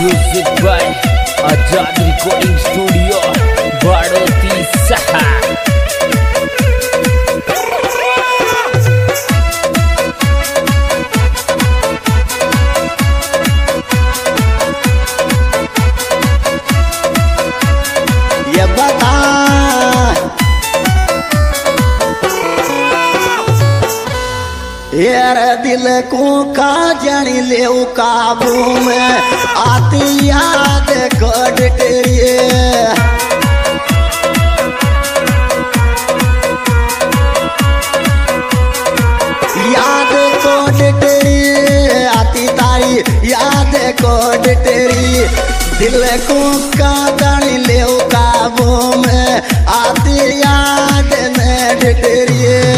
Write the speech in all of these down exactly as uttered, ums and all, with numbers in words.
Music by Ajad Recording Studio, Badoti Saha. ये बता यार दिल को का जानी ले काबू में आती याद कट तेरी याद कोट तेरी आती तारी याद कोट तेरी दिल को का जानी ले काबू में आती याद नेट तेरी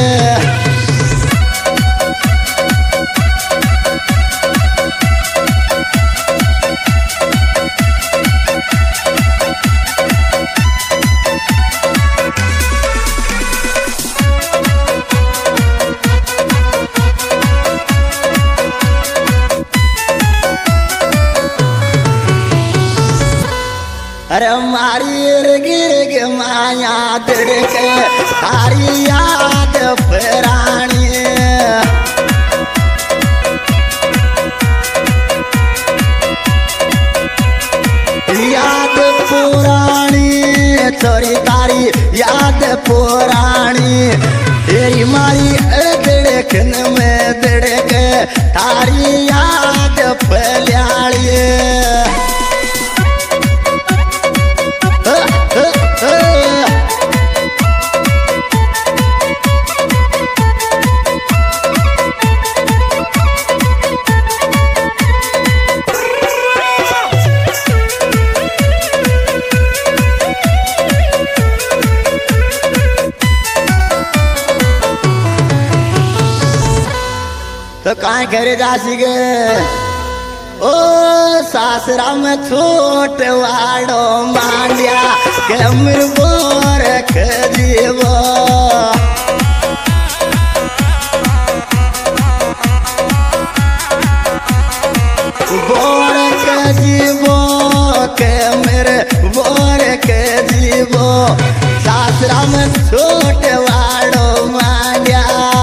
अरे मारी गिर गे माया दिड़के तारी याद पुरानी याद पुरानी छोरी तारी याद पुरानी तेरी मारी दिड़कन में दिड़के तारी याद फैलाड़ी तो कहाँ करे जासी गे ओ सासरा में छोट वाड़ो मांडिया के अमीर बोर खजीबो बोर खजीबो के अमीर बोर खजीबो सासरा में छोट वाड़ो मांडिया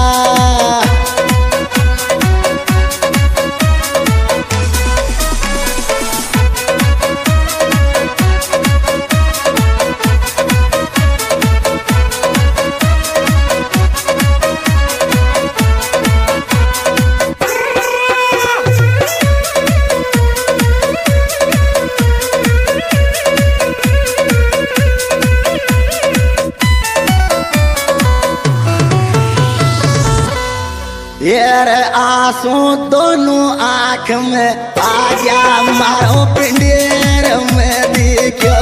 यार आंसू दोनों आँख में आ गया मारो पिंडेर में दिखो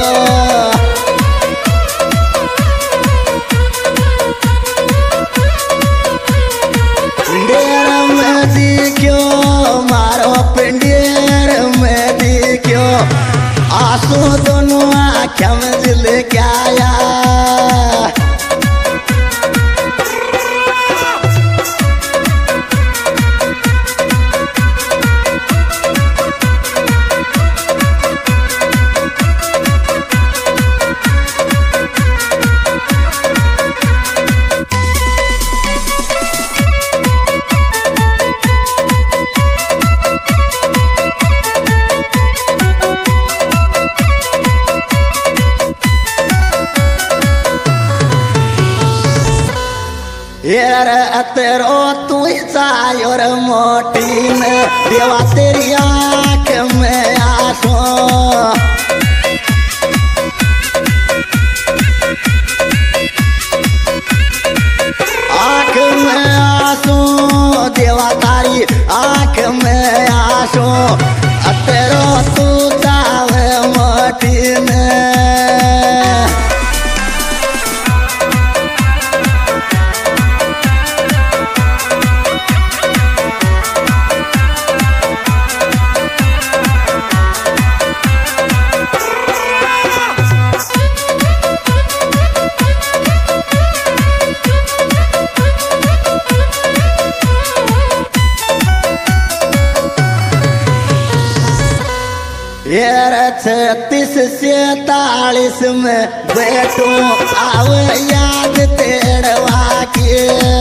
पिंडेर में दिखो मारो पिंडेर में दिखो आंसू दोनों आँख में दिल क्या आया यार तेरो तू चायोर मोटी में देवा तेरी आँख में आंसू आँख में आंसू देवा तारी आँख में आंसू तेरो तू चावे मोटी में यार छत्तीस सैतालीस में बैठो आव याद तेड़वा के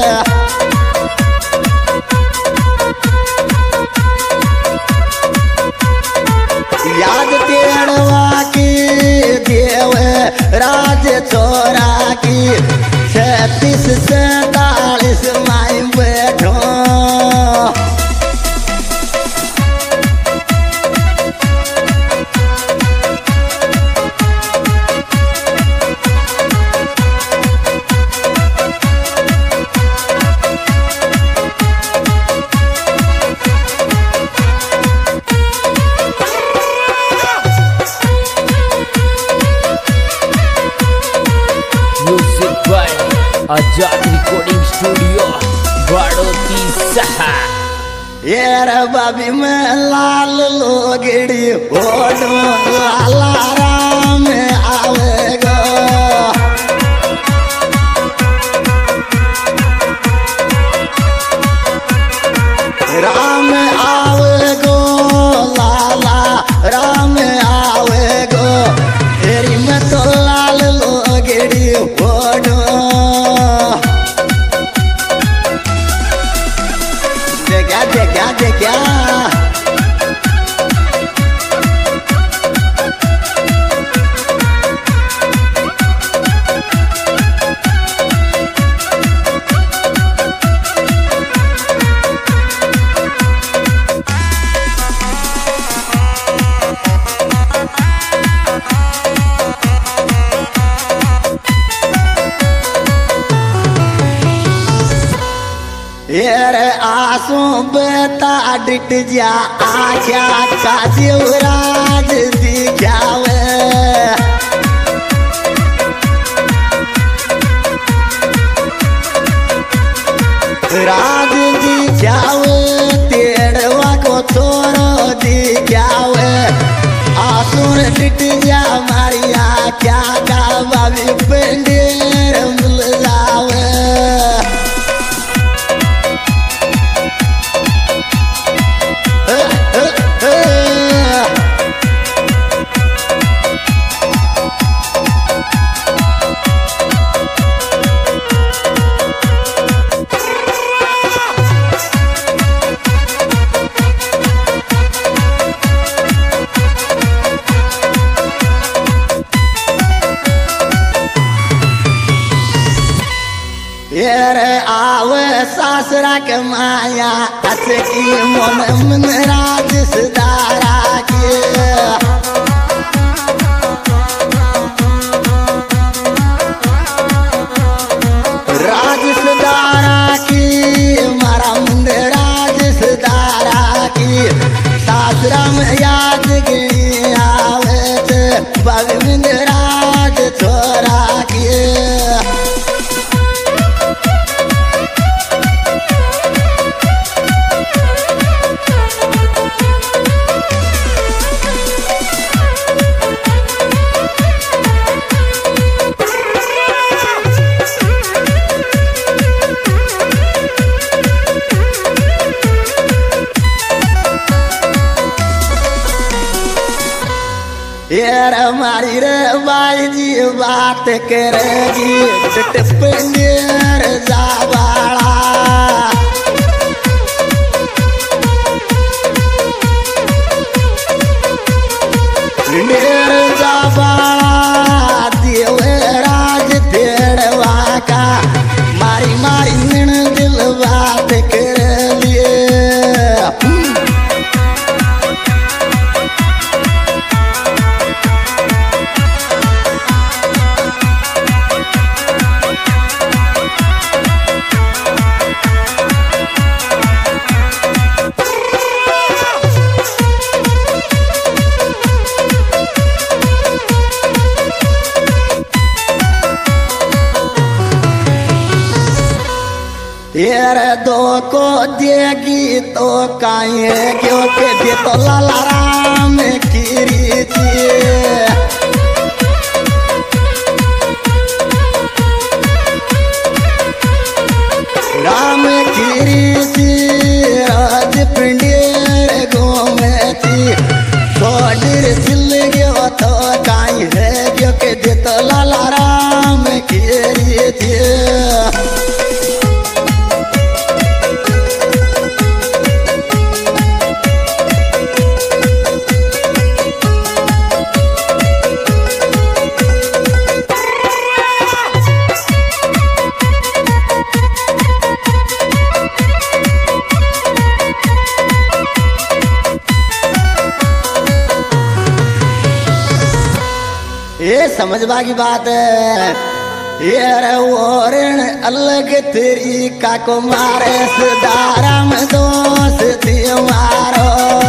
याद तेड़वा की देव राज छोरा की छत्तीस सैतालीस माई बैठो आजाद रिकॉर्डिंग स्टूडियो बाड़ोती सहा यार बाबी में लाल लोगड़ी ओडो लाला राम आवेगो राम आवेगो लाला राम आवेगो तेरी में तो लाल लोगड़ी ओडो देखा देखा देखा यार आंसू बेटा डिट जा आख्या का जीवराज दिखावे राज दिखावे तेड़वा को छोरो दिखावे आंसू डिट जा मारिया क्या का बाबी पेंडेर मिल जावे यारे आवे सासरा के माया असकी मन मन राज सदारा के राज सदारा की मारा मुंड राज सदारा की सासरा में याद गई आवे थे बगमिंद राज छोरा की यार हमारी रे बाई जी बात करेगी टिप्पणीर जावाड़ा नेर जावाड़ा देवे राज तेड़वा का मारी मारी निण दिल बात कर लिए यार दो को देगी तो काहे क्यों के दे तो लाला राम की रीति राम की रीति राज पिंडेर गो में थी छोड़ ये समझवा की बात है। ये रे ओरण अलग तेरी का को मारे सदारा में दोस्ती मारो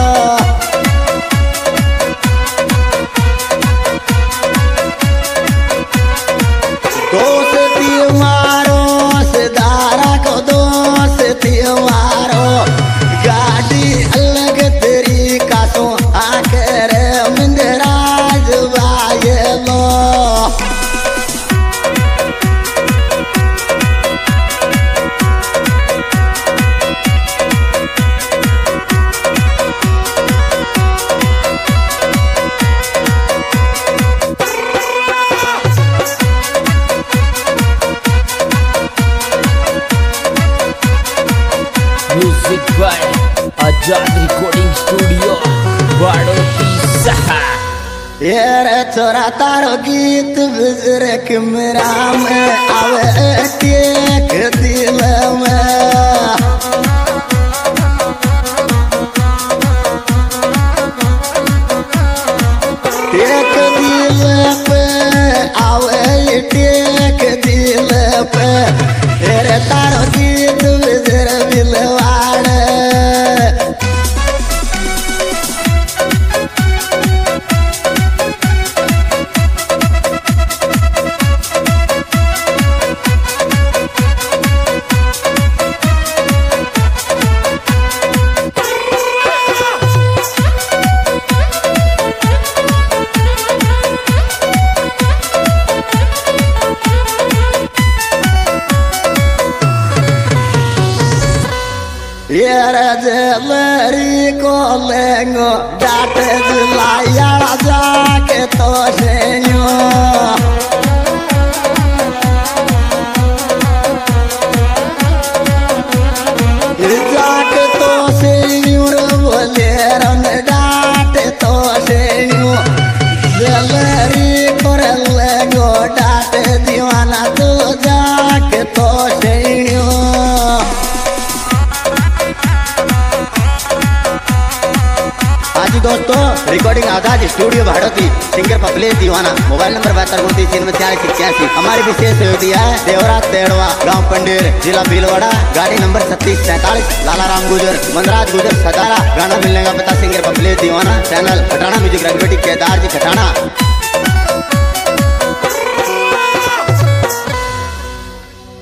दोस्ती मारो सदारा को दोस्ती मारो गाड़ी अलग तेरी का सो आकर मिंदराज वाये लो music by Azad recording studio बाड़ोती सहा। ये रे छोरा तारो गीत बुजुर्ग मेरा में आवे टेक दिल में टेक दिल पे आवे टेक दिल पे तेरे तारो गीत बुजुर्ग बिलवाड़ ये रजलरी को लेंगो डाटे जुलाया जाके तो सेन्यो जाके तो सेन्यो बोले रंग डाटे तो सेन्यो जलरी को लेंगो डाटे दीवाना तो जाके तो सेन्यो। दोस्तों रिकॉर्डिंग आजाद स्टूडियो भाड़ोती सिंगर पपले दीवाना मोबाइल नंबर बहत्तर उनतीस तीन में चालीस इक्यासी। हमारी विशेष सहयोगी है देवरा तेड़वा गांव पंडेर जिला भीलवाड़ा गाड़ी नंबर छत्तीस सैतालीस लालाराम गुजर मनराज गुजर सदारा। गाना मिलने का पता सिंगर पपले दीवाना चैनल खटाना म्यूजिक रंगबेटी केदार जी खटाना।